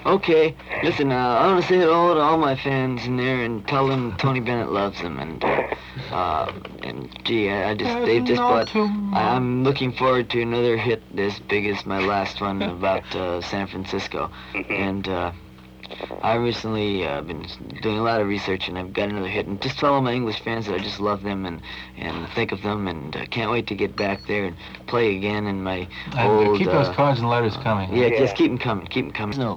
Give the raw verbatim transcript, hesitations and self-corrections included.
Okay, listen, uh, I want to say hello to all my fans in there and tell them Tony Bennett loves them, and uh, uh, and gee, I, I just There's they've just no bought. tomorrow. I'm looking forward to another hit as big as my last one about uh, San Francisco, and uh, I recently uh, been doing a lot of research, and I've got another hit. And just tell all my English fans that I just love them and and think of them, and uh, can't wait to get back there and play again in my And old. keep those uh, cards and letters coming. Yeah, Yeah. just keep them coming, keep them coming. No.